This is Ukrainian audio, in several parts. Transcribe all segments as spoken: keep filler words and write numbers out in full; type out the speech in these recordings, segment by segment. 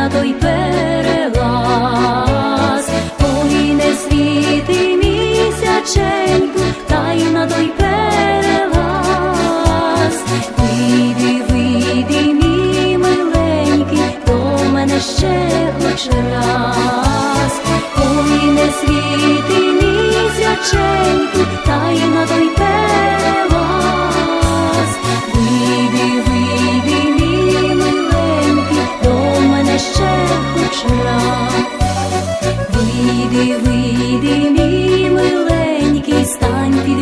на той перелаз. Ой, не світи місяченьку, та й на той перелаз. Вийди, вийди, мій миленький, до мене ще хоч раз. Ой, не світи місяченьку, та й на той перелаз. Вийди, вийди, мій миленький, до мене ще хоч раз. Вийди, вийди, мій миленький, стань під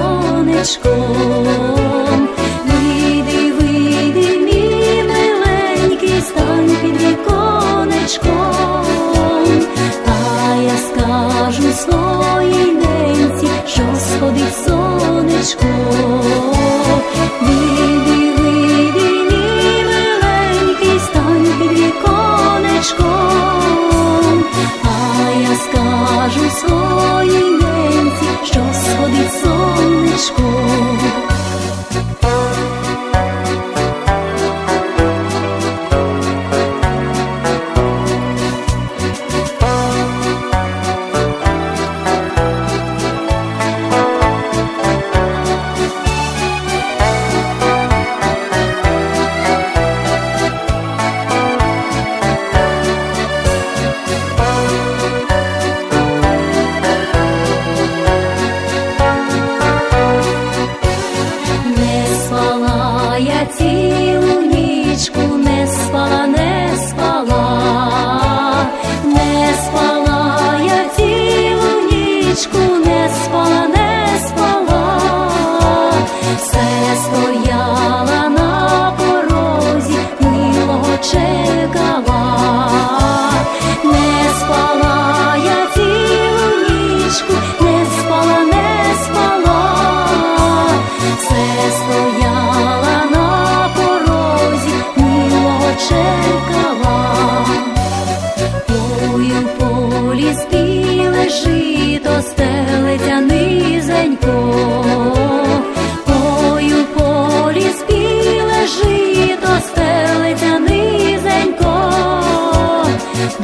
віконечком. Вийди, вийди, мій миленький, стань під віконечком. А я скажу своїй ненці, що сходить сонечко. Вийди, вийди, мій миленький, стань під віконечком. А я скажу своїй ненці, що сходить сонечко. Я цілу нічку не спала, не спала, не спала, я цілу нічку не спала, не спала. Все стояла на порозі, милого чекала. Не спала, я цілу нічку не спала, не спала. Все стояла чекала. Ой, у полі спіле жито стелиться низенько. Ой, у полі спіле жито стелиться низенько.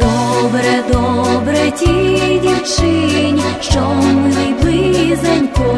Добре, добре тій дівчині, що милий близенько.